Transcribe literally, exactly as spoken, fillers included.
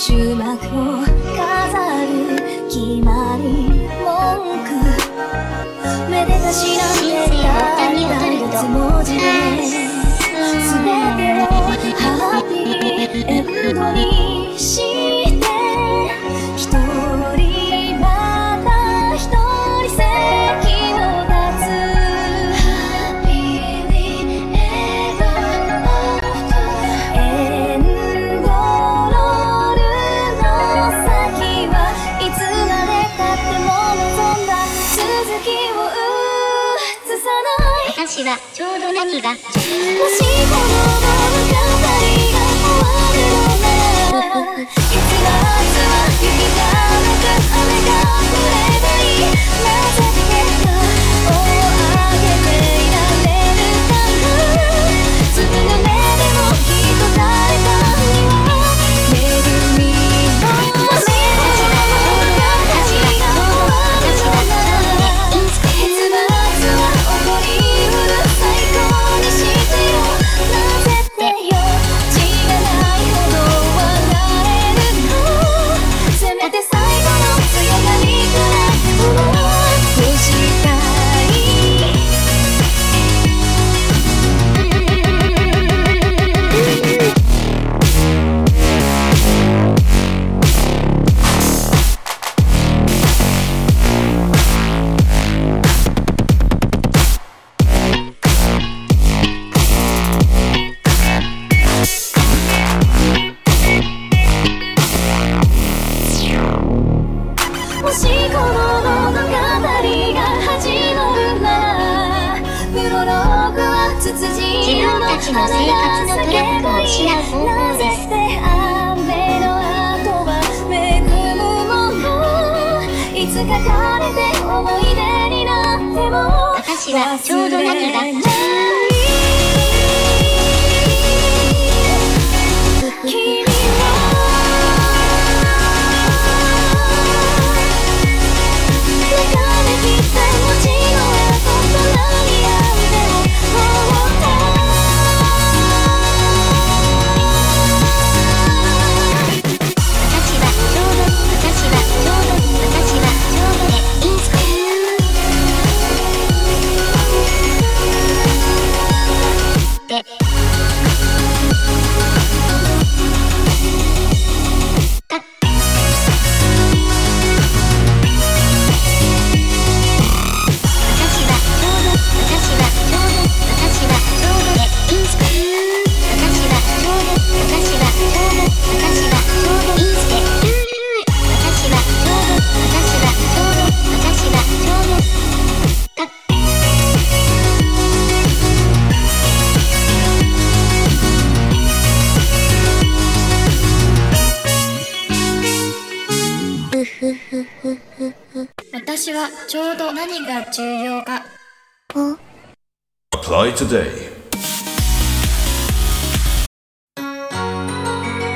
終幕を飾る決まり文句、めでたしなんて書いたつ文字で全てをハッピーエンドにして一人また一人席を立つ Happily ever after エンドロールの先はいつまでたっても望んだ続きを映さない私はちょうど何がもしこの物語が終わるのなら結末は雪がなく雨が降ればいいなぜ手が尾を上げていられるかなずぶ濡れでもきっと誰かには恵みの雨の物語が終わるのなら結末は起こりうる最高にしてよなぜってよ知らないほど笑えるのせめて最後の強がりくらい思いしたいもしこの物語が始まるならプロローグはツツジ自分たちの生活のトラックを失う方法です。 なぜって雨の後は恵むものいつか枯れて思い出になっても私はちょうど何が忘れない君私はちょうど何が重要か Apply today.